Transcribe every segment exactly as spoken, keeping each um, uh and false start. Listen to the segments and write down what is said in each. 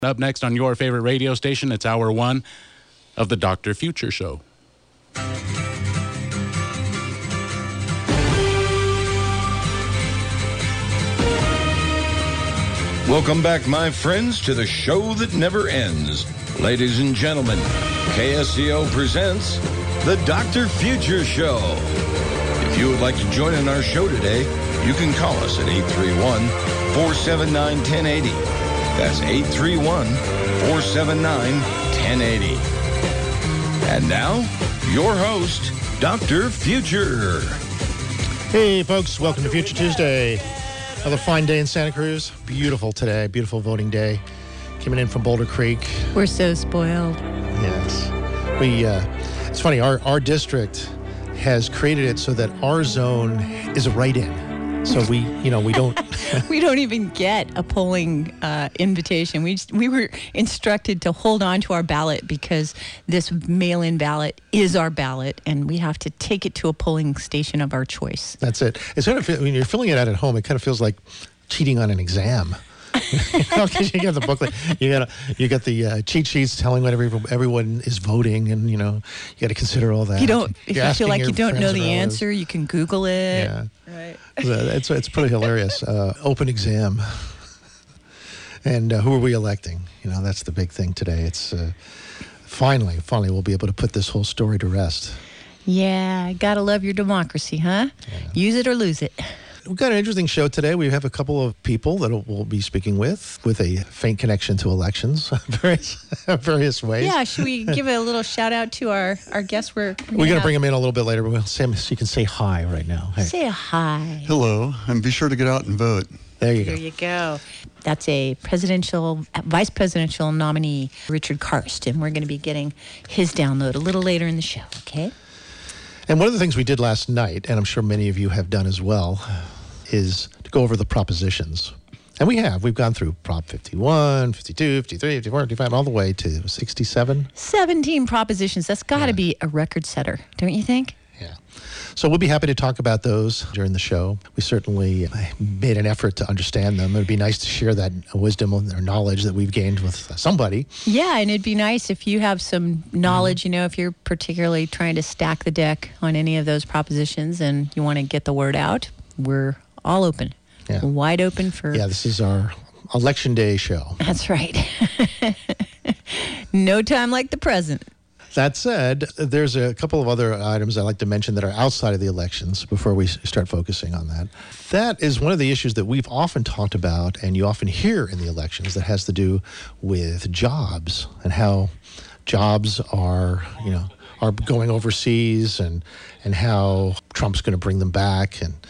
Up next on your favorite radio station, it's hour one of the Doctor Future Show. Welcome back, my friends, to the show that never ends. Ladies and gentlemen, K S C O presents the Doctor Future Show. If you would like to join in our show today, you can call us at eight three one, four seven nine, one zero eight zero. That's eight three one, four seven nine, one zero eight zero. And now, your host, Doctor Future. Hey, folks. Welcome to Future Tuesday. Another fine day in Santa Cruz. Beautiful today. Beautiful voting day. Coming in from Boulder Creek. We're so spoiled. Yes. We, uh, it's funny, our, our district has created it so that our zone is a write-in. So we, you know, we don't... we don't even get a polling uh, invitation. We just, we were instructed to hold on to our ballot because this mail-in ballot is our ballot, and we have to take it to a polling station of our choice. That's it. It's kind of, when you're filling it out at home, it kind of feels like cheating on an exam. You know, because you got the booklet, you got you got the uh, cheat sheets telling what every, everyone is voting, and you know you got to consider all that. You don't. If You're you feel like you don't know the others. answer, you can Google it. Yeah, right. It's it's pretty hilarious. Uh, open exam, and uh, who are we electing? You know, that's the big thing today. It's uh, finally, finally, we'll be able to put this whole story to rest. Yeah, gotta love your democracy, huh? Yeah. Use it or lose it. We've got an interesting show today. We have a couple of people that we'll be speaking with, with a faint connection to elections, various, various ways. Yeah, should we give a little shout out to our, our guests? We're, we're, we're going to bring them in a little bit later, but we'll say, so you can say hi right now. Hey. Say hi. Hello, and be sure to get out and vote. There you go. There you go. That's a presidential, vice presidential nominee, Richard Karst, and we're going to be getting his download a little later in the show, okay? And one of the things we did last night, and I'm sure many of you have done as well, is to go over the propositions. And we have. We've gone through Prop fifty-one, fifty-two, fifty-three, fifty-four, fifty-five, all the way to sixty-seven. seventeen propositions. That's got to yeah. be a record setter, don't you think? Yeah. So we'll be happy to talk about those during the show. We certainly made an effort to understand them. It would be nice to share that wisdom or knowledge that we've gained with somebody. Yeah, and it'd be nice if you have some knowledge, you know, if you're particularly trying to stack the deck on any of those propositions and you want to get the word out, we're all open. Yeah. Wide open for... Yeah, this is our Election Day show. That's right. No time like the present. That said, there's a couple of other items I'd like to mention that are outside of the elections before we start focusing on that. That is one of the issues that we've often talked about and you often hear in the elections that has to do with jobs and how jobs are, you know, are going overseas and, and how Trump's going to bring them back. And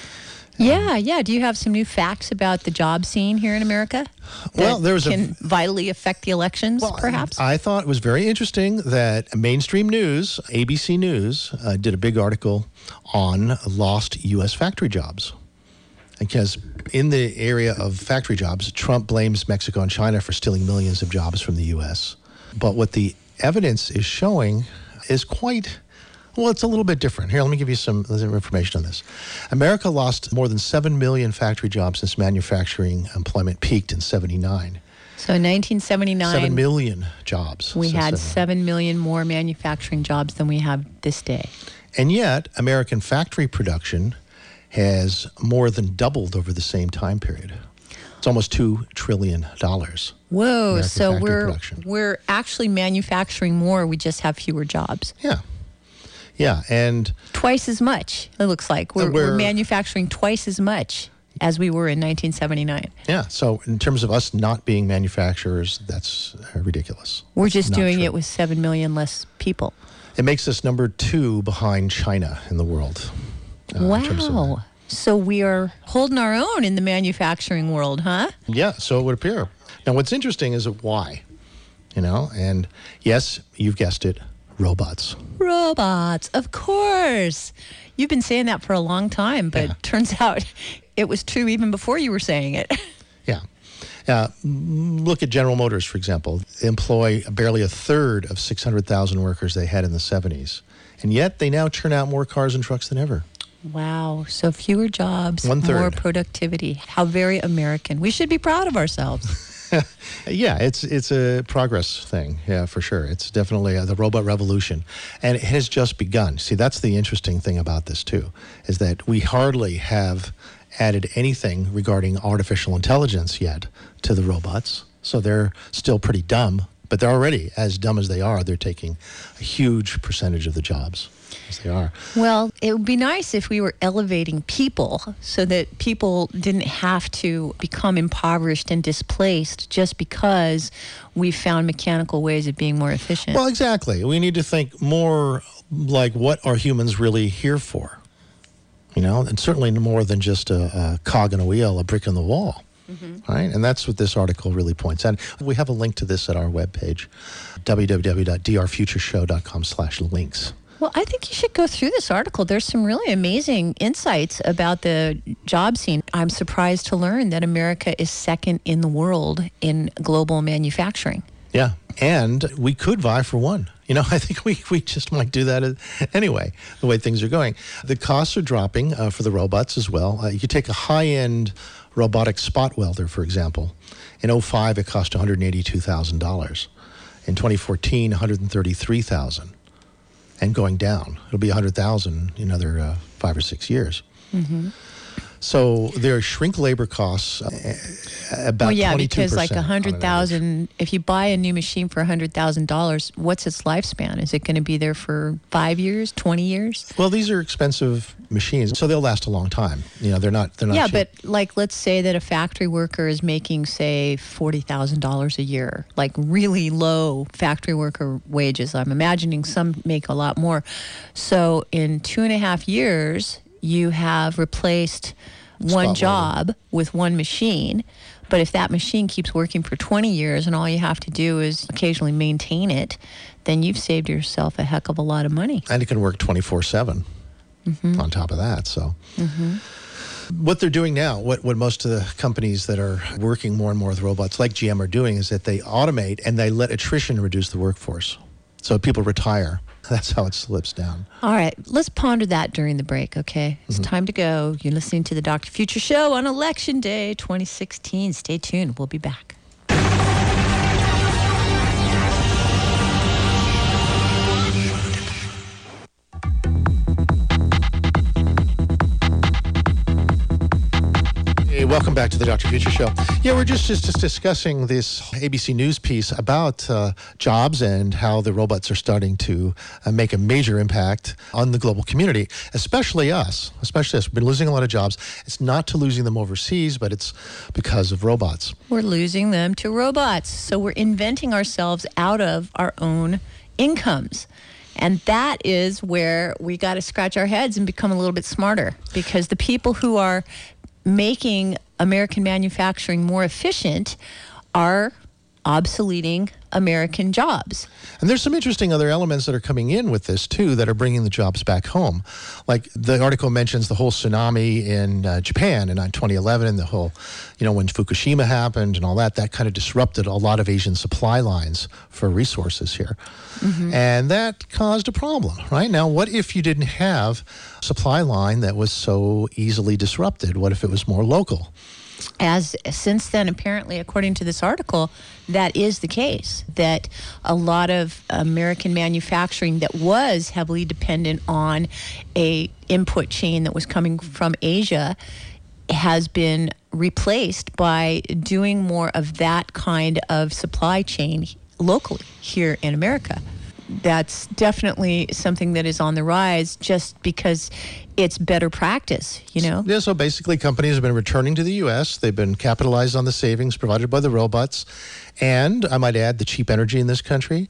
Yeah, yeah. Do you have some new facts about the job scene here in America that well, there was can a, vitally affect the elections, well, perhaps? I thought it was very interesting that mainstream news, A B C News, uh, did a big article on lost U S factory jobs. Because in the area of factory jobs, Trump blames Mexico and China for stealing millions of jobs from the U S. But what the evidence is showing is quite... Well, it's a little bit different. Here, let me give you some information on this. America lost more than seven million factory jobs since manufacturing employment peaked in seventy-nine. So in nineteen seventy-nine... seven million jobs. We had seven million more manufacturing jobs than we have this day. And yet, American factory production has more than doubled over the same time period. It's almost two trillion dollars. Whoa, American so we're production. we're actually manufacturing more. We just have fewer jobs. Yeah. Yeah, and... Twice as much, it looks like. We're, we're, we're manufacturing twice as much as we were in nineteen seventy-nine. Yeah, so in terms of us not being manufacturers, that's uh, ridiculous. We're that's just doing true. it with seven million less people. It makes us number two behind China in the world. Uh, wow. So we are holding our own in the manufacturing world, huh? Yeah, so it would appear. Now, what's interesting is why, you know, and yes, you've guessed it, robots. Robots, of course. You've been saying that for a long time, but yeah. turns out it was true even before you were saying it. Yeah. Uh, look at General Motors, for example. They employ barely a third of six hundred thousand workers they had in the seventies. And yet they now churn out more cars and trucks than ever. Wow. So fewer jobs, One third. more productivity. How very American. We should be proud of ourselves. Yeah, it's it's a progress thing. Yeah, for sure. It's definitely uh, the robot revolution, and it has just begun. See, that's the interesting thing about this too, is that we hardly have added anything regarding artificial intelligence yet to the robots. So they're still pretty dumb, but they're already as dumb as they are. They're taking a huge percentage of the jobs. As they are. Well, it would be nice if we were elevating people so that people didn't have to become impoverished and displaced just because we found mechanical ways of being more efficient. Well, exactly. We need to think more like, what are humans really here for? You know, and certainly more than just a, a cog in a wheel, a brick in the wall. Mm-hmm. Right? And that's what this article really points out. We have a link to this at our webpage, w w w dot d r future show dot com slash links. Well, I think you should go through this article. There's some really amazing insights about the job scene. I'm surprised to learn that America is second in the world in global manufacturing. Yeah, and we could vie for one. You know, I think we, we just might do that anyway, the way things are going. The costs are dropping uh, for the robots as well. Uh, you could take a high-end robotic spot welder, for example. In oh five, it cost one hundred eighty-two thousand dollars. In twenty fourteen, one hundred thirty-three thousand dollars. And going down. It'll be one hundred thousand dollars in another uh, five or six years. Mm-hmm. So their shrink labor costs uh, about well, yeah, twenty-two percent. Because like one hundred thousand dollars, if you buy a new machine for one hundred thousand dollars, what's its lifespan? Is it going to be there for five years, twenty years? Well, these are expensive machines, so they'll last a long time. You know, they're not they're not Yeah, cheap. but like let's say that a factory worker is making, say, forty thousand dollars a year, like really low factory worker wages. I'm imagining some make a lot more. So in two and a half years, you have replaced one job with one machine. But if that machine keeps working for twenty years and all you have to do is occasionally maintain it, then you've saved yourself a heck of a lot of money. And it can work twenty-four seven mm-hmm. on top of that. So mm-hmm. what they're doing now, what, what most of the companies that are working more and more with robots, like G M, are doing, is that they automate and they let attrition reduce the workforce. So people retire. That's how it slips down. All right. Let's ponder that during the break, okay? It's mm-hmm. time to go. You're listening to the Doctor Future Show on Election Day twenty sixteen. Stay tuned. We'll be back. Hey, welcome back to the Doctor Future Show. Yeah, we're just, just, just discussing this A B C News piece about uh, jobs and how the robots are starting to uh, make a major impact on the global community, especially us, especially us. We've been losing a lot of jobs. It's not to losing them overseas, but it's because of robots. We're losing them to robots. So we're inventing ourselves out of our own incomes. And that is where we got to scratch our heads and become a little bit smarter, because the people who are making American manufacturing more efficient are obsoleting American jobs. And there's some interesting other elements that are coming in with this, too, that are bringing the jobs back home. Like the article mentions the whole tsunami in uh, Japan in twenty eleven, and the whole, you know, when Fukushima happened and all that, that kind of disrupted a lot of Asian supply lines for resources here. Mm-hmm. And that caused a problem, right? Now, what if you didn't have a supply line that was so easily disrupted? What if it was more local? As since then, apparently, according to this article, that is the case, that a lot of American manufacturing that was heavily dependent on a input chain that was coming from Asia has been replaced by doing more of that kind of supply chain locally here in America. That's definitely something that is on the rise just because it's better practice, you know? Yeah, so basically companies have been returning to the U S. They've been capitalized on the savings provided by the robots. And I might add the cheap energy in this country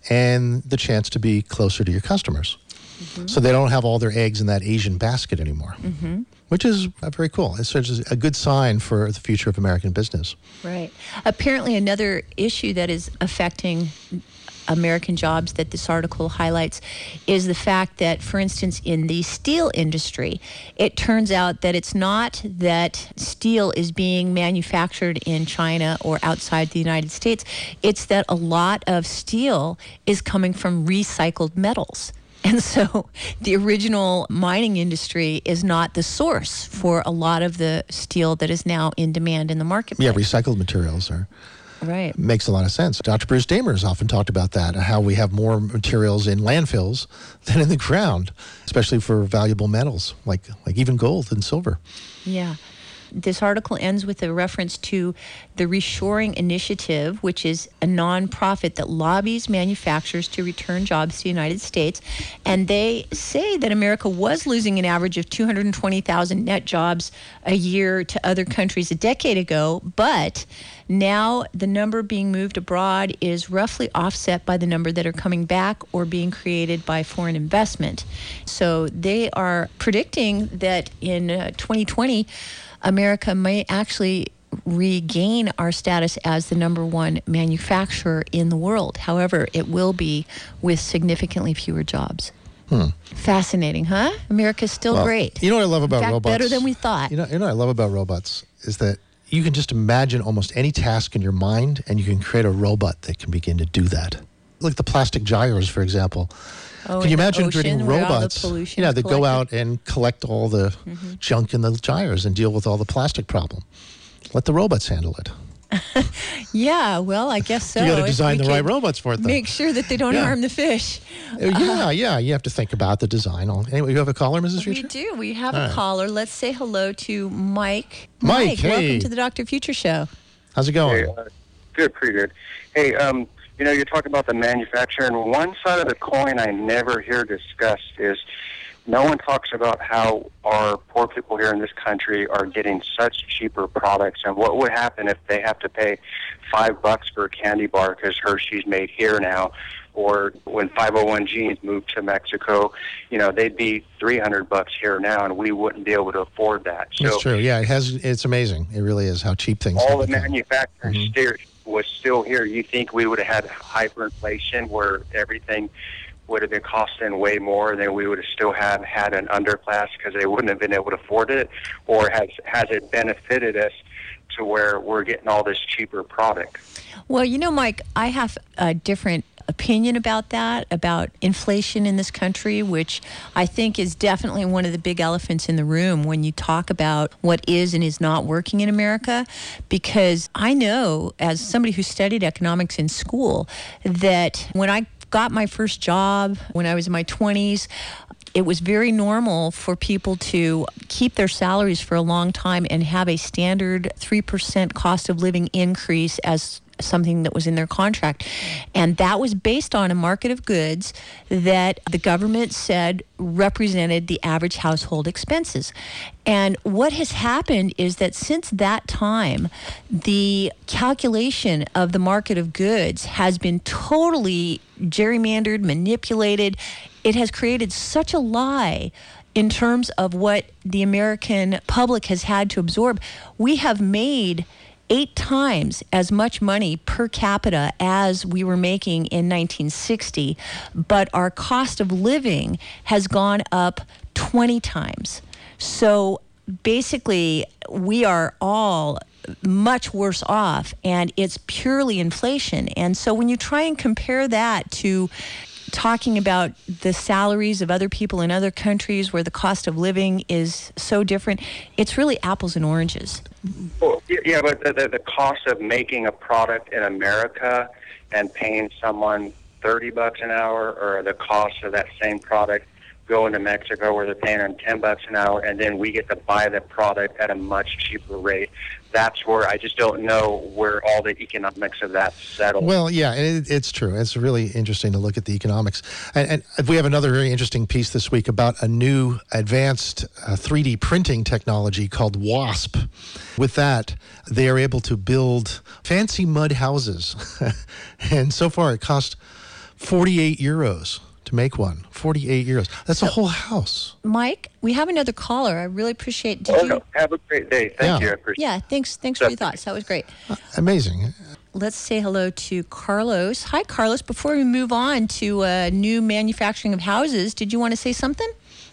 and the chance to be closer to your customers. Mm-hmm. So they don't have all their eggs in that Asian basket anymore, mm-hmm. which is uh, very cool. It's a good sign for the future of American business. Right. Apparently another issue that is affecting American jobs that this article highlights is the fact that, for instance, in the steel industry, it turns out that it's not that steel is being manufactured in China or outside the United States. It's that a lot of steel is coming from recycled metals. And so the original mining industry is not the source for a lot of the steel that is now in demand in the marketplace. Yeah, recycled materials are Right. Makes a lot of sense. Doctor Bruce Damer has often talked about that, how we have more materials in landfills than in the ground, especially for valuable metals like like even gold and silver. Yeah. This article ends with a reference to the Reshoring Initiative, which is a nonprofit that lobbies manufacturers to return jobs to the United States. And they say that America was losing an average of two hundred twenty thousand net jobs a year to other countries a decade ago. But now the number being moved abroad is roughly offset by the number that are coming back or being created by foreign investment. So they are predicting that in uh, twenty twenty, America may actually regain our status as the number one manufacturer in the world. However, it will be with significantly fewer jobs. Hmm. Fascinating, huh? America's still well, great. You know what I love about In fact, robots? Better than we thought. You know, you know what I love about robots is that you can just imagine almost any task in your mind, and you can create a robot that can begin to do that. Look at the plastic gyros, for example. Oh, Can you in the imagine ocean creating where all the robots? pollution Yeah, is that go collected? out and collect all the mm-hmm. junk in the gyros and deal with all the plastic problem. Let the robots handle it. Yeah, well, I guess so. You got to If design we the right could robots for it, though. Make sure that they don't Yeah. harm the fish. Uh, yeah, yeah. You have to think about the design. Anyway, you have a caller, Missus We Future? do. We have All a right. caller. Let's say hello to Mike. Mike, hey. welcome to the Doctor Future Show. How's it going? Hey, uh, good, pretty good. Hey, um, you know, you're talking about the manufacturer, and one side of the coin I never hear discussed is no one talks about how our poor people here in this country are getting such cheaper products, and what would happen if they have to pay five bucks for a candy bar because Hershey's made here now, or when five oh one G's moved to Mexico, you know, they'd be three hundred bucks here now, and we wouldn't be able to afford that. So That's true. Yeah, it has. It's amazing. It really is how cheap things all have the become. manufacturers Mhm. still was still here. You think we would have had hyperinflation where everything would have been costing way more, and then we would have still have had an underclass because they wouldn't have been able to afford it, or has has it benefited us to where we're getting all this cheaper product? Well, you know, Mike, I have a different opinion about that, about inflation in this country, which I think is definitely one of the big elephants in the room when you talk about what is and is not working in America. Because I know, as somebody who studied economics in school, that when I got my first job when I was in my twenties, it was very normal for people to keep their salaries for a long time and have a standard three percent cost of living increase as something that was in their contract. And that was based on a market of goods that the government said represented the average household expenses. And what has happened is that since that time, the calculation of the market of goods has been totally gerrymandered, manipulated. It has created such a lie in terms of what the American public has had to absorb. We have made eight times as much money per capita as we were making in nineteen sixty, but our cost of living has gone up twenty times. So basically, we are all much worse off, and it's purely inflation. And so when you try and compare that to talking about the salaries of other people in other countries where the cost of living is so different, it's really apples and oranges. Well, yeah, but the, the, the cost of making a product in America and paying someone thirty bucks an hour, or the cost of that same product going to Mexico where they're paying them ten bucks an hour, and then we get to buy the product at a much cheaper rate. That's where I just don't know where all the economics of that settle. Well, yeah, and it, it's true. It's really interesting to look at the economics. And, and we have another very interesting piece this week about a new advanced uh, three D printing technology called WASP. With that, they are able to build fancy mud houses. And so far, it cost forty-eight euros to make one. forty-eight euros. That's a whole house. Mike, we have another caller. I really appreciate. Did oh, you? no. Have a great day. Thank Yeah. you. I appreciate Yeah, thanks. Thanks for your thoughts. That was great. Amazing. Let's say hello to Carlos. Hi, Carlos. Before we move on to uh, new manufacturing of houses, did you want to say something?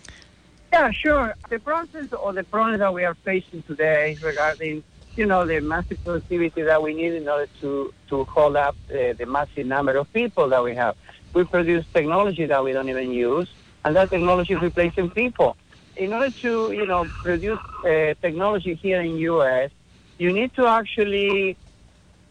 Yeah, sure. The process or the problem that we are facing today regarding, you know, the massive productivity that we need in order to, to hold up uh, the massive number of people that we have. We produce technology that we don't even use, and that technology is replacing people. In order to, you know, produce uh, technology here in U S, you need to actually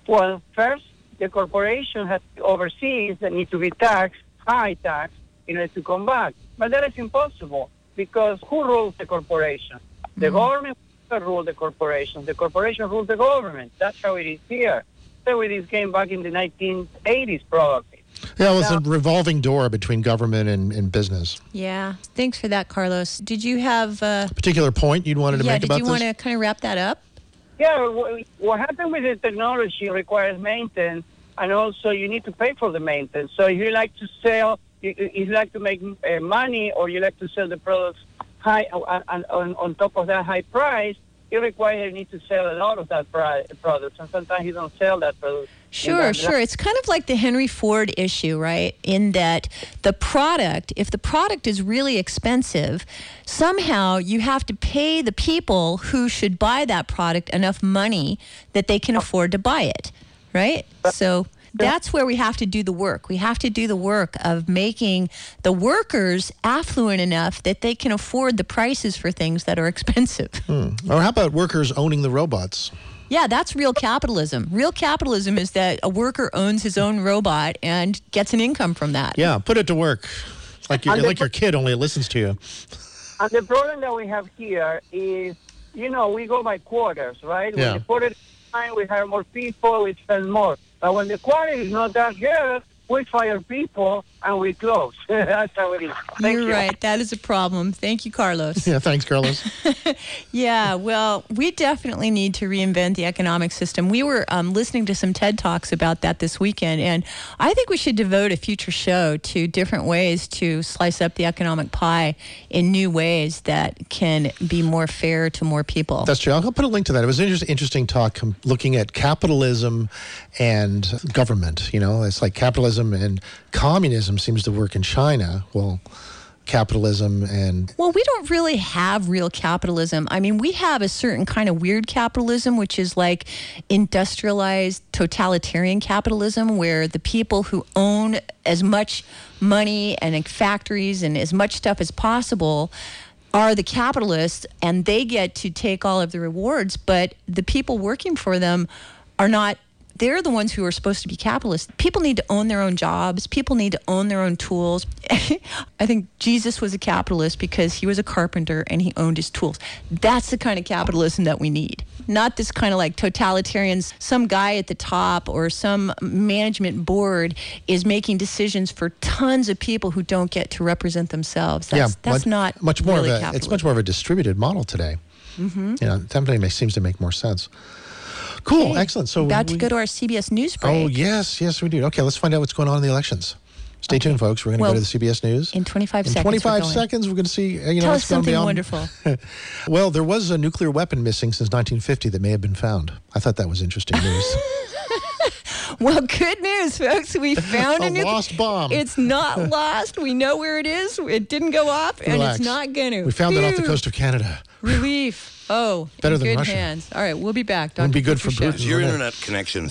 Well, first, the corporation has overseas that need to be taxed, high tax, in order to come back. But that is impossible because who rules the corporation? The mm-hmm. government doesn't rule the corporation. The corporation rules the government. That's how it is here. So it is came back in the nineteen eighties, probably. Yeah, well, it's a revolving door between government and, and business. Yeah. Thanks for that, Carlos. Did you have uh, a particular point you wanted to yeah, make about this? Yeah, did you want to kind of wrap that up? Yeah, what happened with the technology requires maintenance, and also you need to pay for the maintenance. So if you like to sell, if you like to make uh, money, or you like to sell the products high, uh, and on, on top of that high price, it requires you need to sell a lot of that product, and sometimes you don't sell that product. Sure, sure. It's kind of like the Henry Ford issue, right? In that the product, if the product is really expensive, somehow you have to pay the people who should buy that product enough money that they can afford to buy it, right? So that's where we have to do the work. We have to do the work of making the workers affluent enough that they can afford the prices for things that are expensive. Hmm. Or how about workers owning the robots? Yeah, that's real capitalism. Real capitalism is that a worker owns his own robot and gets an income from that. Yeah, put it to work. Like your, like your kid, only listens to you. And the problem that we have here is, you know, we go by quarters, right? Yeah. When the quarter is fine, we hire more people, we spend more. But when the quarter is not that good, we fire people and we close. That's how it is. Thank You're you. right. That is a problem. Thank you, Carlos. Yeah, thanks, Carlos. Yeah, well, we definitely need to reinvent the economic system. We were um, listening to some TED Talks about that this weekend, and I think we should devote a future show to different ways to slice up the economic pie in new ways that can be more fair to more people. That's true. I'll put a link to that. It was an inter- interesting talk um, looking at capitalism and government. You know, it's like capitalism and communism seems to work in China. Well, capitalism and... Well, we don't really have real capitalism. I mean, we have a certain kind of weird capitalism, which is like industrialized totalitarian capitalism, where the people who own as much money and factories and as much stuff as possible are the capitalists, and they get to take all of the rewards, but the people working for them are not. They're the ones who are supposed to be capitalists. People need to own their own jobs. People need to own their own tools. I think Jesus was a capitalist because he was a carpenter and he owned his tools. That's the kind of capitalism that we need. Not this kind of like totalitarian, some guy at the top or some management board is making decisions for tons of people who don't get to represent themselves. That's, yeah, that's much, not much more really of a, capitalism. It's much more of a distributed model today. Mm-hmm. You know, definitely seems to make more sense. Cool, okay. Excellent. So about we, to go to our C B S News break. Oh, yes, yes, we do. Okay, let's find out what's going on in the elections. Stay okay. tuned, folks. We're going to well, go to the C B S News. In twenty-five in seconds. twenty-five we're seconds, we're going to see, uh, you know, Tell what's us going something on. wonderful. Well, there was a nuclear weapon missing since nineteen fifty that may have been found. I thought that was interesting news. Well, good news, folks. We found a, a nuclear lost bomb. It's not lost. We know where it is. It didn't go off, and Relax. it's not going to. We found Phew. it off the coast of Canada. Relief. Oh, better in than good Russia. hands. All right, we'll be back. It would be good for Putin. Putin. Your internet connection.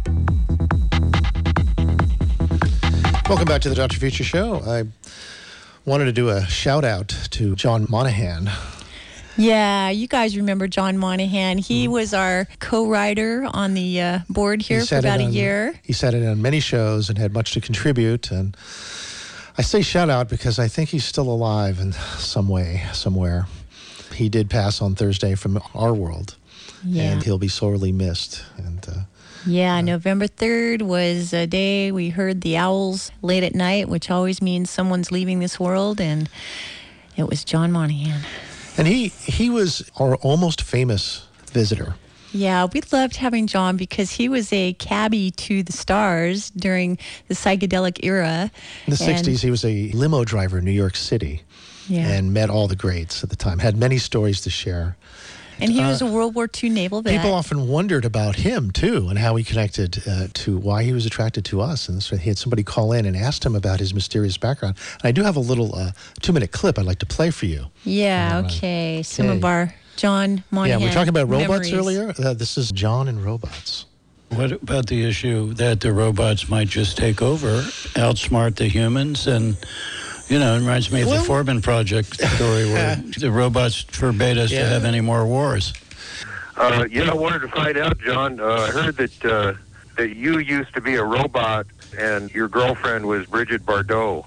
Welcome back to the Doctor Future Show. I wanted to do a shout out to John Monahan. Yeah, you guys remember John Monahan. He mm. was our co-writer on the uh, board here for about on, a year. He sat in on many shows and had much to contribute. And I say shout out because I think he's still alive in some way, somewhere. He did pass on Thursday from our world, yeah. and he'll be sorely missed. And uh, Yeah, uh, November third was a day we heard the owls late at night, which always means someone's leaving this world, and it was John Monahan. And he, he was our almost famous visitor. Yeah, we loved having John because he was a cabbie to the stars during the psychedelic era. In the sixties, he was a limo driver in New York City. Yeah. And met all the greats at the time. Had many stories to share. And he uh, was a World War Two naval vet. People often wondered about him, too, and how he connected uh, to why he was attracted to us. And so he had somebody call in and asked him about his mysterious background. And I do have a little uh, two-minute clip I'd like to play for you. Yeah, okay. Uh, Some okay. of our John Monahan Yeah, we were talking about robots memories. earlier. Uh, this is John and robots. What about the issue that the robots might just take over, outsmart the humans, and... You know, it reminds me of well, the Forbin Project story where the robots forbade us yeah. to have any more wars. Uh, yeah, I wanted to find out, John. Uh, I heard that uh, that you used to be a robot and your girlfriend was Bridget Bardot.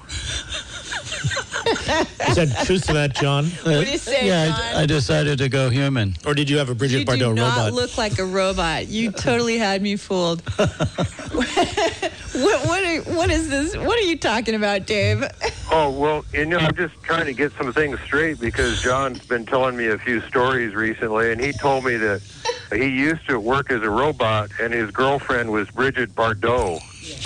Is that truth to that, John? What do you say, yeah, John? I, I decided to go human. Or did you have a Bridget You Bardot do not robot? look like a robot. You totally had me fooled. what, what, are, what is this? What are you talking about, Dave? Oh, well, you know, I'm just trying to get some things straight because John's been telling me a few stories recently, and he told me that he used to work as a robot and his girlfriend was Bridget Bardot.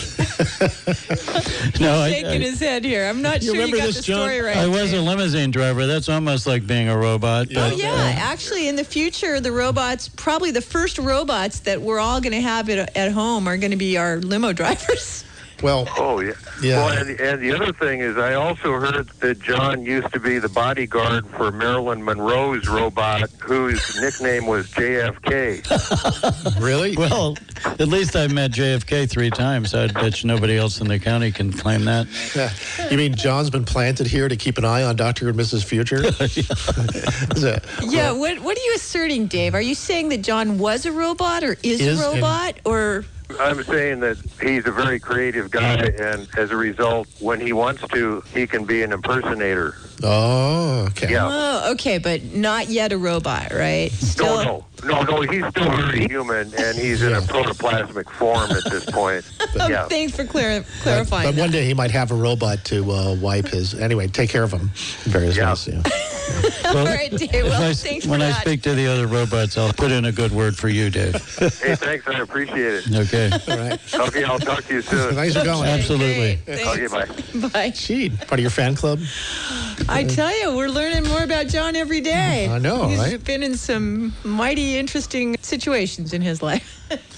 No, I, Shaking I, his head here. I'm not You sure you remember got this, the John? story right. I was a Dave. limousine driver. That's almost like being a robot. Oh, But, yeah. uh, Actually, in the future, the robots, probably the first robots that we're all going to have at, at home are going to be our limo drivers. Well, Oh, yeah. Yeah. Well, and, and the other thing is I also heard that John used to be the bodyguard for Marilyn Monroe's robot, whose nickname was J F K. really? well, at least I've met J F K three times. I bet you nobody else in the county can claim that. Yeah. You mean John's been planted here to keep an eye on Doctor and Missus Future? Is it? Yeah, what what are you asserting, Dave? Are you saying that John was a robot or is, Is a and- robot? Or I'm saying that he's a very creative guy, and as a result, when he wants to, he can be an impersonator. Oh, okay. Yeah. Oh, okay, but not yet a robot, right? Still, No, no, no, no. He's still very human, and he's in a protoplasmic form at this point. Yeah. Thanks for clar- But, clarifying. but one that. day he might have a robot to uh, wipe his. Anyway, take care of him in various Yeah. ways. Yeah. Well, All right, Dave. if Well, I- thanks when for I that. speak to the other robots, I'll put in a good word for you, Dave. Hey, thanks. I appreciate it. Okay. All right. Okay, I'll talk to you soon. Thanks for going. Absolutely. Great. Okay, Thanks. bye. Bye. Gee, part of your fan club? I tell you, we're learning more about John every day. I know, He's right? been in some mighty interesting situations in his life.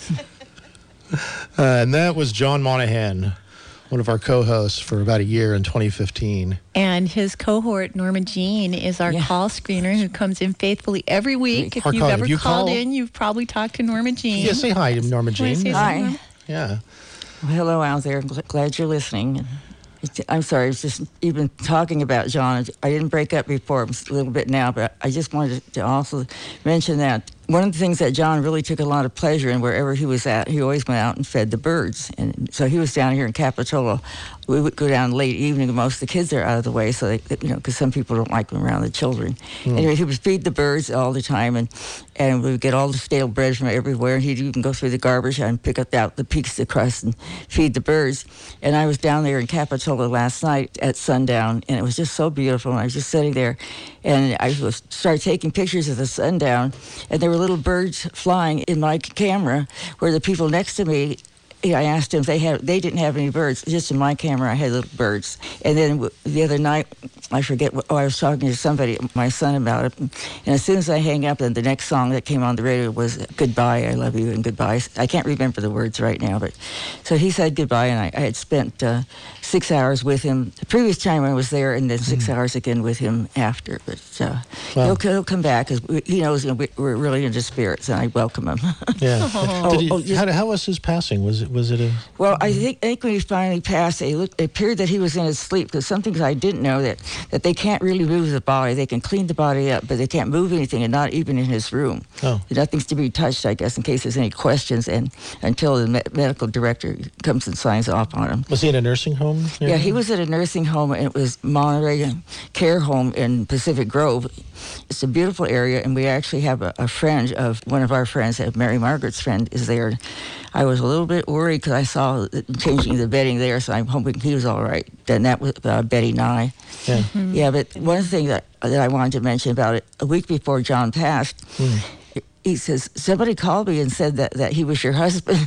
Uh, and that was John Monahan, one of our co-hosts for about a year in twenty fifteen. And his cohort, Norma Jean, is our Yeah. call screener who comes in faithfully every week. If Our you've call- ever you called call- in, you've probably talked to Norma Jean. Yeah, say hi to Norma Wanna say Jean. something, Hi. Norma? Yeah. Well, hello out there. Gl- Glad you're listening. It's- I'm sorry, it's just even talking about John. I didn't break up before a little bit now, but I just wanted to also mention that one of the things that John really took a lot of pleasure in wherever he was at, he always went out and fed the birds. And so he was down here in Capitola. We would go down late evening, and most of the kids are out of the way, so they, you know, because some people don't like them around the children. Anyway, he would feed the birds all the time, and and we would get all the stale bread from everywhere. And he'd even go through the garbage and pick up out the pizza crust and feed the birds. And I was down there in Capitola last night at sundown, and it was just so beautiful. And I was just sitting there, and I was started taking pictures of the sundown, and there were little birds flying in my camera, where the people next to me, I asked them if they had, they didn't have any birds. Just in my camera, I had little birds. And then w- the other night, I forget what, oh, I was talking to somebody, my son, about it. And as soon as I hang up, then the next song that came on the radio was "Goodbye, I Love You" and "Goodbye." I can't remember the words right now, but so he said goodbye, and I, I had spent uh, six hours with him the previous time I was there, and then six mm. hours again with him after. But uh, Wow. he'll, he'll come back because he knows, you know, we, we're really into spirits, and I welcome him. Yeah. Oh, Did he, oh, just- how, how was his passing? Was it was it a? Well, I think, I think when he finally passed, it, looked, it appeared that he was in his sleep, because some things I didn't know, that, that they can't really move the body. They can clean the body up, but they can't move anything, and not even in his room. Oh. Nothing's to be touched, I guess, in case there's any questions, and until the me- medical director comes and signs off on him. Was he in a nursing home? Yeah, he was at a nursing home, and it was Monterey Care Home in Pacific Grove. It's a beautiful area, and we actually have a, a friend of one of our friends, uh, Mary Margaret's friend, is there. I was a little bit worried because I saw it changing the bedding there, so I'm hoping he was all right. Then that was uh, Betty Nye. Yeah. Mm-hmm. Yeah, but one thing that that I wanted to mention about it, a week before John passed, Mm. he says, somebody called me and said that, that he was your husband.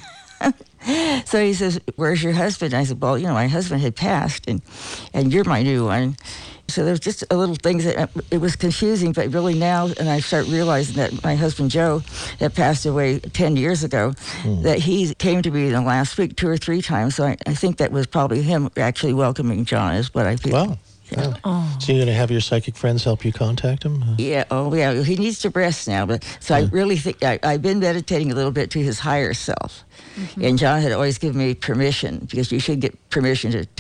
So he says, "Where's your husband?" I said, "Well, you know, my husband had passed, and and you're my new one." So there was just a little things that it was confusing, but really now, and I start realizing that my husband Joe, that passed away ten years ago, mm. that he came to me in the last week two or three times. So I, I think that was probably him actually welcoming John, is what I feel. Wow. Yeah. Oh. So you're going to have your psychic friends help you contact him? Yeah. Oh, yeah. He needs to rest now, but so yeah. I really think I, I've been meditating a little bit to his higher self, mm-hmm. and John had always given me permission, because you should get permission to. to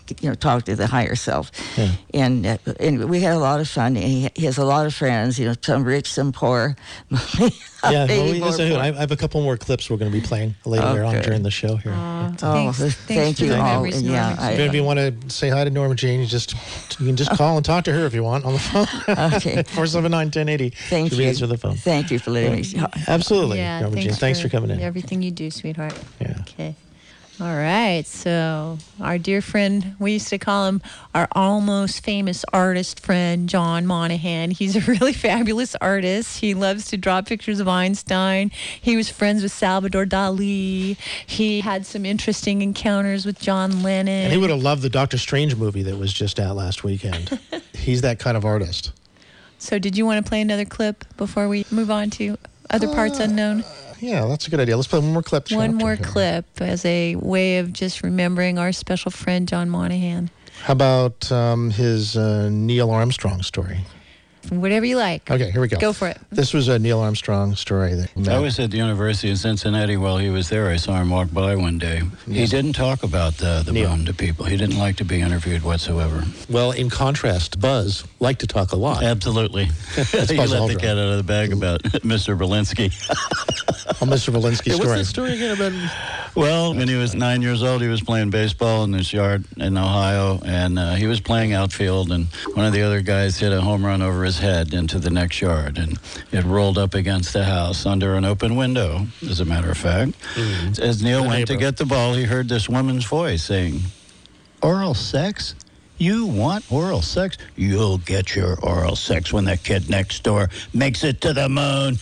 you know, talk to the higher self. Yeah. And uh, and we had a lot of fun. He, he has a lot of friends, you know, some rich, some poor. Yeah, well, Maybe we- more so poor. I I have a couple more clips we're going to be playing later Okay. on during the show here. Aw, Oh, thanks, th- thanks thank for you the all. memories, And yeah, Norma I- If Jean. you want to say hi to Norma Jean, you just you can just call and talk to her if you want on the phone. Okay. four seven nine, one oh eight oh. Thank She'll you. answer the phone. Thank you for letting me. Absolutely, Yeah, Norma Jean. thanks, Thanks for coming in. Everything you do, sweetheart. Yeah. Okay. All right. So our dear friend, we used to call him our almost famous artist friend, John Monahan. He's a really fabulous artist. He loves to draw pictures of Einstein. He was friends with Salvador Dali. He had some interesting encounters with John Lennon. And he would have loved the Doctor Strange movie that was just out last weekend. He's that kind of artist. So did you want to play another clip before we move on to other parts unknown? Yeah, that's a good idea. Let's play one more clip. One chapter more here. clip as a way of just remembering our special friend, John Monahan. How about um, his uh, Neil Armstrong story? Whatever you like. Okay, here we go. Go for it. This was a Neil Armstrong story. That I was at the University of Cincinnati while he was there. I saw him walk by one day. He didn't talk about the, the Neil. moon to people. He didn't like to be interviewed whatsoever. Well, in contrast, Buzz liked to talk a lot. Absolutely. That's He Buzz let the Aldrin. cat out of the bag about Mister Berlinski. On Mister Valinsky's Hey, what's story. the story again about? Well, when he was nine years old, he was playing baseball in his yard in Ohio, and uh, he was playing outfield, and one of the other guys hit a home run over his head into the next yard, and it rolled up against the house under an open window, as a matter of fact. Mm-hmm. As Neil The went to neighbor. get the ball, he heard this woman's voice saying, "Oral sex? You want oral sex? You'll get your oral sex when the kid next door makes it to the moon."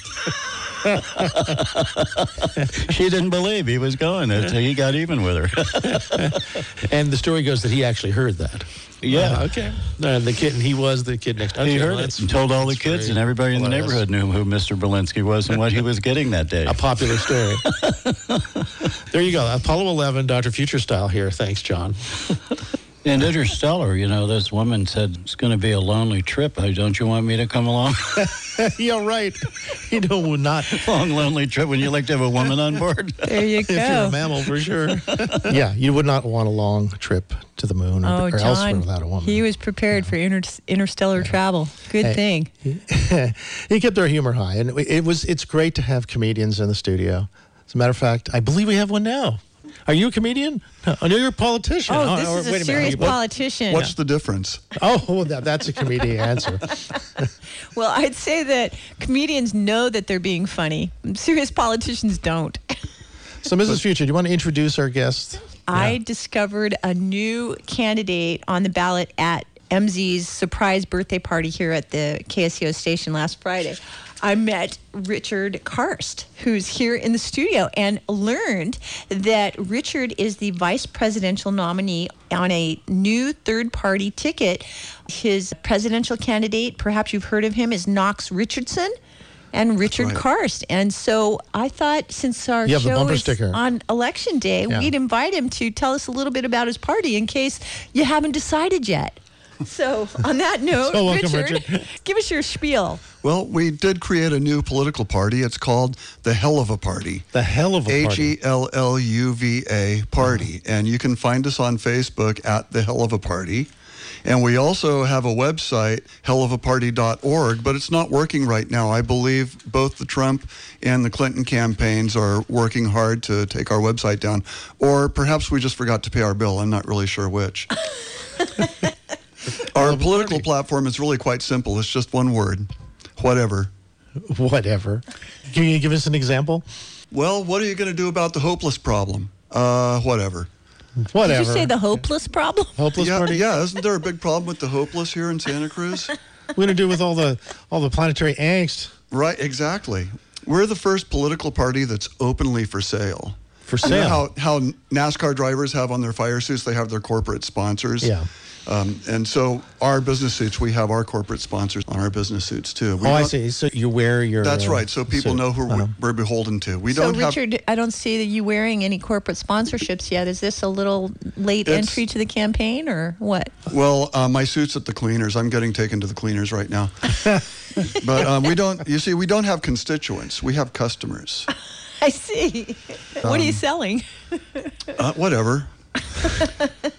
She didn't believe he was going there, so he got even with her. And the story goes that he actually heard that. Yeah. Uh, okay. And the kid, and he was the kid next door. He Okay, heard well, it that's- and told all the that's kids, very and everybody in the hilarious. neighborhood knew who Mister Berlinski was and what he was getting that day. A popular story. There you go. Apollo eleven, Doctor Future style here. Thanks, John. In Interstellar, you know, this woman said, "It's going to be a lonely trip. Uh, Don't you want me to come along?" Yeah, right. You know, not Long, lonely trip. Would you like to have a woman on board? There you if you're go. a mammal, for sure. Yeah, you would not want a long trip to the moon or, Oh, or elsewhere John, without a woman. he was prepared for inter- interstellar travel. Good Hey. thing. He kept our humor high, and it was. It's great to have comedians in the studio. As a matter of fact, I believe we have one now. Are you a comedian? No, you're a politician. Oh, this or- is wait a minute. serious Are you- what- politician. What's the difference? Oh, well, that, that's a comedian answer. Well, I'd say that comedians know that they're being funny. Serious politicians don't. So, Missus Future, do you want to introduce our guest? I discovered a new candidate on the ballot at M Z's surprise birthday party here at the K S C O station last Friday. I met Richard Karst, who's here in the studio, and learned that Richard is the vice presidential nominee on a new third-party ticket. His presidential candidate, perhaps you've heard of him, is Knox Richardson. And Richard right. Karst. And so I thought since our You have the show bumper is sticker. on election day, Yeah. we'd invite him to tell us a little bit about his party in case you haven't decided yet. So on that note, So welcome, Richard, Richard. give us your spiel. Well, we did create a new political party. It's called the Hell of a Party. The hell of a H party. E L L U V A Party. And you can find us on Facebook at the Hell of a Party. And we also have a website, hell of a party dot org, but it's not working right now. I believe both the Trump and the Clinton campaigns are working hard to take our website down. Or perhaps we just forgot to pay our bill. I'm not really sure which. Our political platform is really quite simple. It's just one word, whatever. Whatever. Can you give us an example? Well, what are you going to do about the hopeless problem? Uh, whatever. Whatever. Did you say the hopeless problem? hopeless Yeah, party? yeah, isn't there a big problem with the hopeless here in Santa Cruz? What are we going to do with all the all the planetary angst Right, exactly. We're the first political party that's openly for sale. for You know sale? how, how NASCAR drivers have on their fire suits, they have their corporate sponsors. Yeah. Um, and so our business suits, we have our corporate sponsors on our business suits too. We Oh, I don't- see. So you wear your. That's uh, right. So people suit. know who Uh-huh. we're, we're beholden to. We So don't have. Richard, I don't see that you wearing any corporate sponsorships yet. Is this a little late It's- entry to the campaign or what? Well, uh, my suit's at the cleaners. I'm getting taken to the cleaners right now. But um, we don't. You see, we don't have constituents. We have customers. I see. What are you selling? Uh, whatever.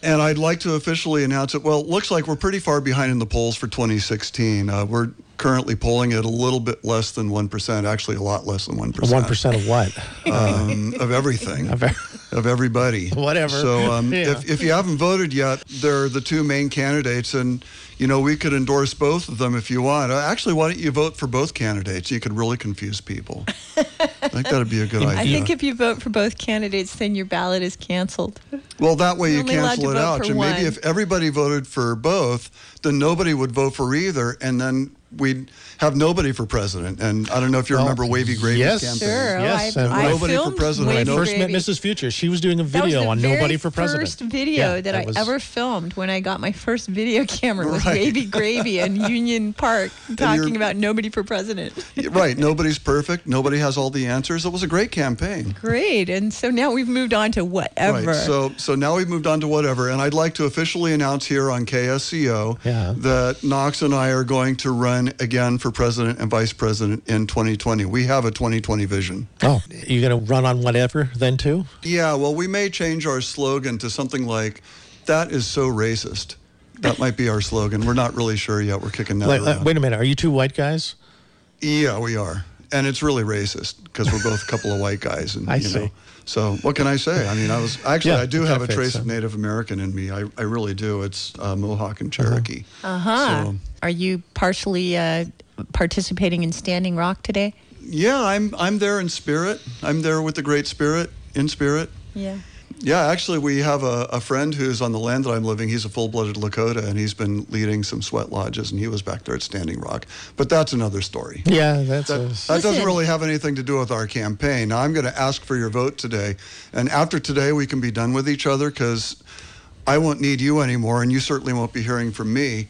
And I'd like to officially announce it. Well, it looks like we're pretty far behind in the polls for twenty sixteen. Uh, we're currently polling at a little bit less than one percent, actually a lot less than one percent. one percent of what? Um, of everything. Of every- of everybody. Whatever. So um, Yeah. if, if you haven't voted yet, they're the two main candidates, and you know we could endorse both of them if you want. Uh, Actually, why don't you vote for both candidates? You could really confuse people. I think that'd be a good idea. I think if you vote for both candidates, then your ballot is canceled. Well, that way You're you only allowed cancel to it vote out. for And maybe one. if everybody voted for both, then nobody would vote for either, and then we'd have nobody for president. And I don't know if you Well, remember Wavy Gravy's yes. campaign. Sure. Yes, I, and I nobody for filmed president. When I Wavy first met Gravy. Missus Future, she was doing a That was video the on very Nobody for President. First video Yeah, that, I was- ever filmed when I got my first video camera was Right. Wavy Gravy in Union Park talking you're- about nobody for president. Right. Nobody's perfect. Nobody has all the answers. It was a great campaign. Great, and so now we've moved on to whatever. Right. So, so now we've moved on to whatever, and I'd like to officially announce here on K S C O Yeah. that Knox and I are going to run again for president and vice president in twenty twenty. We have a twenty twenty vision. Oh, you're going to run on whatever then too? Yeah. Well, we may change our slogan to something like, "That is so racist." That might be our slogan. We're not really sure yet. We're kicking that Like, uh, around. wait a minute. Are you two white guys? Yeah, we are. And it's really racist because we're both a couple of white guys. And, I you see. Know, so what can I say? I mean, I was actually, Yeah, I do which have I a think trace so. of Native American in me. I, I really do. It's uh, Mohawk and Cherokee. Uh huh. So- Are you partially uh, participating in Standing Rock today? Yeah, I'm I'm there in spirit. I'm there with the Great Spirit, in spirit. Yeah. Yeah, actually, we have a, a friend who's on the land that I'm living. He's a full-blooded Lakota, and he's been leading some sweat lodges, and he was back there at Standing Rock. But that's another story. Yeah, that's That, a, that doesn't Listen. really have anything to do with our campaign. Now, I'm going to ask for your vote today. And after today, we can be done with each other because I won't need you anymore, and you certainly won't be hearing from me.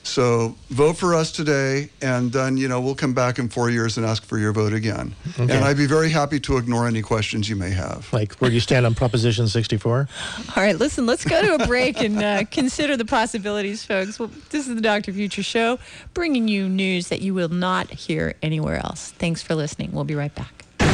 So vote for us today, and then, you know, we'll come back in four years and ask for your vote again. Okay. And I'd be very happy to ignore any questions you may have. like where do you stand on Proposition sixty-four? All right, listen, let's go to a break and uh, consider the possibilities, folks. Well, this is the Doctor Future Show, bringing you news that you will not hear anywhere else. Thanks for listening. We'll be right back.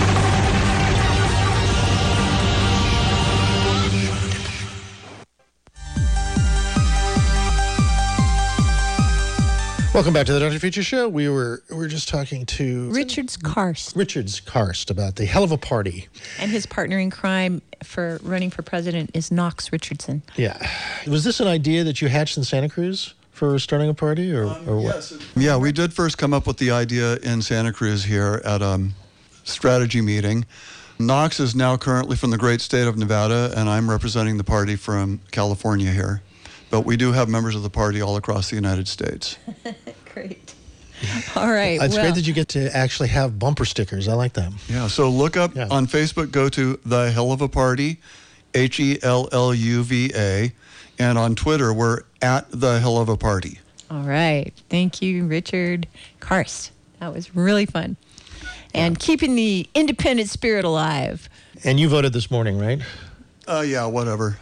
Welcome back to the Doctor Future Show. We were we were just talking to Richards Karst Richards Karst about the hell of a party. and his partner in crime for running for president is Knox Richardson. Yeah. Was this an idea that you hatched in Santa Cruz for starting a party or, or what? Yeah, we did first come up with the idea in Santa Cruz here at a strategy meeting. Knox is now currently from the great state of Nevada, and I'm representing the party from California here. But we do have members of the party all across the United States. Great. All right. It's well, great that you get to actually have bumper stickers. I like that. Yeah, so look up Yeah. on Facebook, go to The Hell of a Party, H E L L U V A, and on Twitter, we're at The Hell of a Party. all right. Thank you, Richard Karst. That was really fun. And keeping the independent spirit alive. And you voted this morning, right? Uh, yeah, whatever.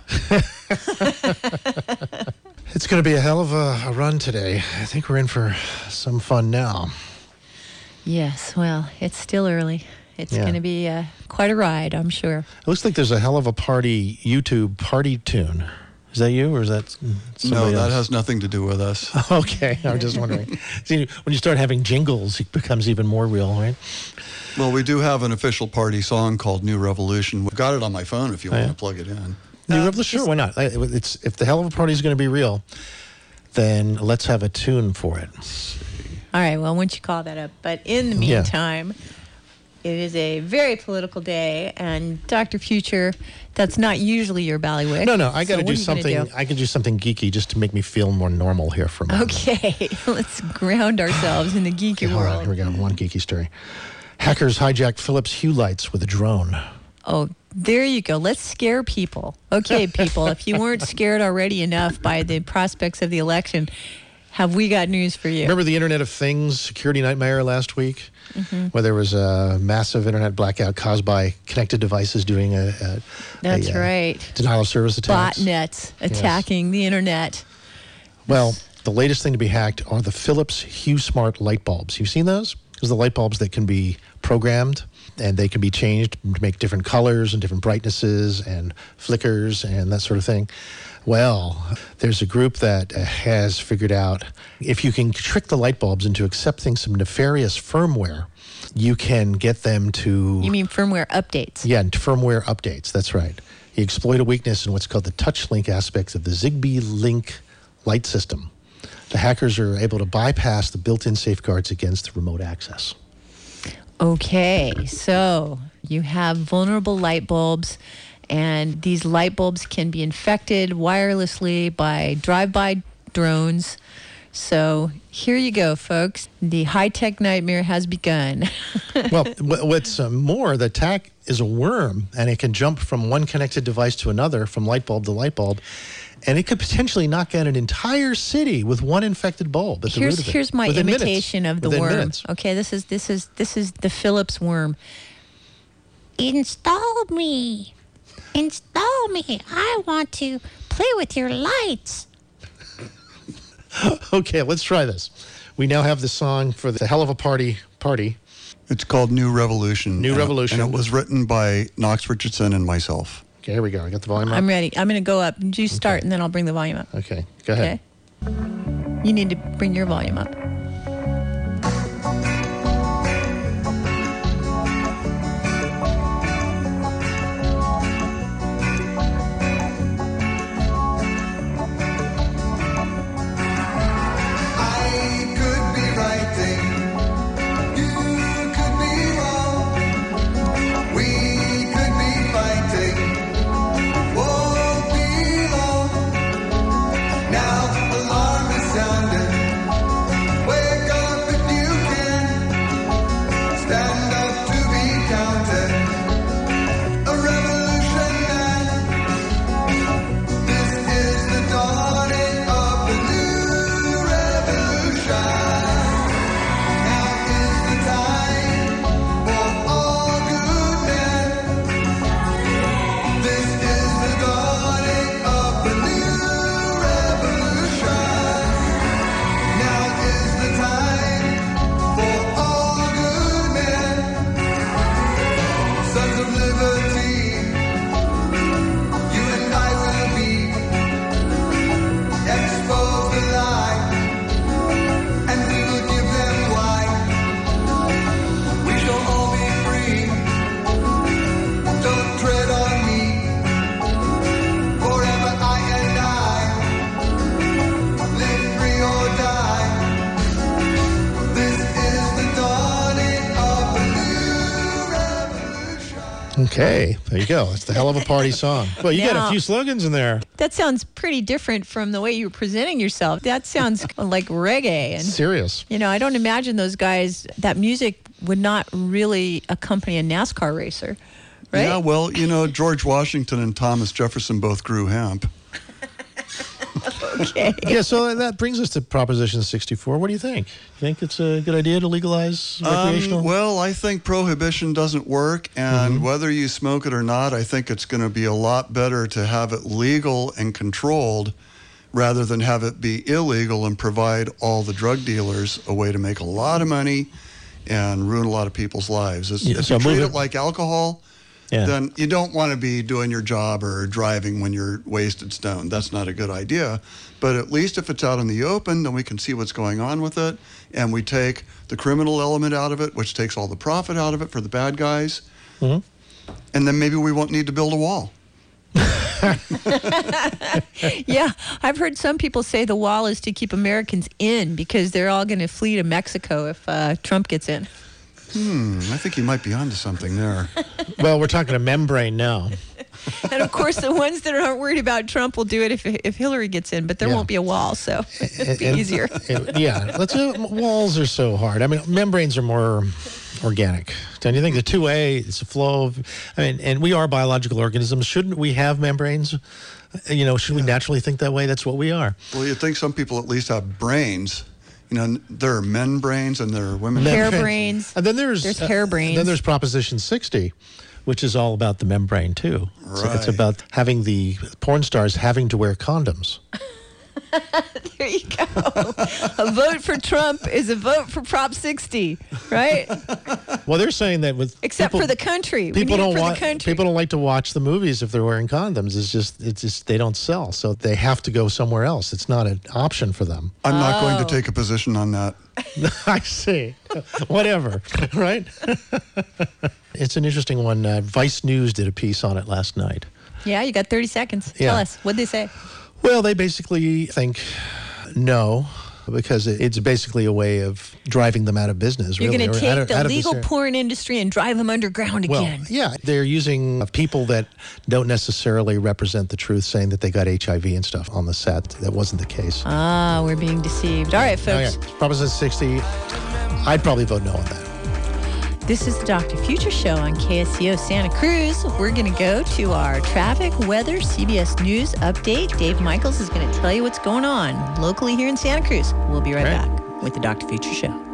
It's going to be a hell of a, a run today. I think we're in for some fun now. Yes, well, it's still early. It's Yeah. going to be uh, quite a ride, I'm sure. It looks like there's a hell of a party YouTube party tune. Is that you or is that No, somebody that else? has nothing to do with us. Okay, I'm just wondering. See, when you start having jingles, it becomes even more real, right? Well, we do have an official party song called New Revolution. We've got it on my phone if you Oh, want yeah? to plug it in. New Revolution, sure, why not? I- It's if the hell of a party is going to be real, then let's have a tune for it. All right, well, once you call that up. But in the Yeah. meantime, it is a very political day, and Doctor Future, that's not usually your ballywick. No, no, I got to So what do are you gonna something. do? I can do something geeky just to make me feel more normal here for a moment. Okay, let's ground ourselves in the geeky Hold on, world. here we go. One geeky story. Hackers hijacked Philips Hue lights with a drone. Oh, there you go. Let's scare people. Okay, people, if you weren't scared already enough by the prospects of the election, have we got news for you? Remember the Internet of Things security nightmare last week, Mm-hmm. where there was a massive internet blackout caused by connected devices doing a, a That's a, uh, right. denial of service attacks. Botnets attacking the internet. Well, the latest thing to be hacked are the Philips Hue Smart light bulbs. You've seen those? Those are the light bulbs that can be programmed and they can be changed to make different colors and different brightnesses and flickers and that sort of thing. Well, there's a group that has figured out if you can trick the light bulbs into accepting some nefarious firmware, you can get them to... You mean firmware updates? Yeah, firmware updates. That's right. You exploit a weakness in what's called the touch link aspects of the Zigbee Link light system. The hackers are able to bypass the built-in safeguards against remote access. Okay, so you have vulnerable light bulbs, and these light bulbs can be infected wirelessly by drive-by drones. So here you go, folks. The high-tech nightmare has begun. Well, what's uh, more, the attack is a worm, and it can jump from one connected device to another, from light bulb to light bulb, and it could potentially knock out an entire city with one infected bulb at the here's root of it. Here's my Within imitation minutes. of the Within worm. minutes. Okay, this is this is this is the Philips worm. Install me. Install me. I want to play with your lights. Okay, let's try this. We now have the song for the Hell of a Party party. It's called New Revolution. New and- Revolution. And it was written by Knox Richardson and myself. Okay, here we go. I got the volume up. I'm ready. I'm going to go up. You start, and then I'll bring the volume up. Okay, go ahead. Okay. You need to bring your volume up. Okay, there you go. It's the Hell of a Party song. Well, you got Now- a few slogans in there. That sounds pretty different from the way you were presenting yourself. That sounds like reggae. And Serious. you know, I don't imagine those guys, that music would not really accompany a NASCAR racer, right? Yeah, well, you know, George Washington and Thomas Jefferson both grew hemp. Okay. Yeah, so that brings us to Proposition sixty-four. What do you think? You think it's a good idea to legalize recreational? Um, well, I think prohibition doesn't work, and Mm-hmm. whether you smoke it or not, I think it's going to be a lot better to have it legal and controlled rather than have it be illegal and provide all the drug dealers a way to make a lot of money and ruin a lot of people's lives. It's, Yeah, if so you treat move it it- like alcohol, Yeah. then you don't want to be doing your job or driving when you're wasted stoned. That's not a good idea. But at least if it's out in the open, then we can see what's going on with it. And we take the criminal element out of it, which takes all the profit out of it for the bad guys. Mhm. And then maybe we won't need to build a wall. Yeah, I've heard some people say the wall is to keep Americans in because they're all going to flee to Mexico if uh, Trump gets in. Hmm, I think you might be onto something there. Well, we're talking a membrane now. And of course, the ones that aren't worried about Trump will do it if if Hillary gets in, but there Yeah. won't be a wall, so it'll be And- easier. and- yeah, let's, uh, walls are so hard. I mean, membranes are more organic. Don't you think? The two A, it's a flow of, I mean, and we are biological organisms. Shouldn't we have membranes? Uh, You know, should we naturally think that way? That's what we are. Well, you'd think some people at least have brains. You know, there are men brains and there are women Hair brains. brains. And then there's There's uh, hair brains. Then there's Proposition sixty, which is all about the membrane too. So it's Right. about having the porn stars having to wear condoms. There you go. A vote for Trump is a vote for Prop sixty, right? Well, they're saying that with Except people, for the country. We people need it don't for want the country. people don't like to watch the movies if they're wearing condoms. It's just it's just they don't sell, so they have to go somewhere else. It's not an option for them. I'm not going Oh. to take a position on that. I see. Whatever, right? It's an interesting one. Uh, Vice News did a piece on it last night. Yeah, you got thirty seconds. Yeah. Tell us. What'd they say? Well, they basically think no, because it- it's basically a way of driving them out of business. You're really, going to or take out of- the out of this legal area. porn industry and drive them underground Well, again. yeah, they're using uh, people that don't necessarily represent the truth, saying that they got H I V and stuff on the set. That wasn't the case. Ah, we're being deceived. All right, folks. Okay. Proposition sixty, I'd probably vote no on that. This is the Doctor Future Show on K S C O Santa Cruz. We're going to go to our traffic, weather, C B S News update. Dave Michaels is going to tell you what's going on locally here in Santa Cruz. We'll be right Right. back with the Doctor Future Show.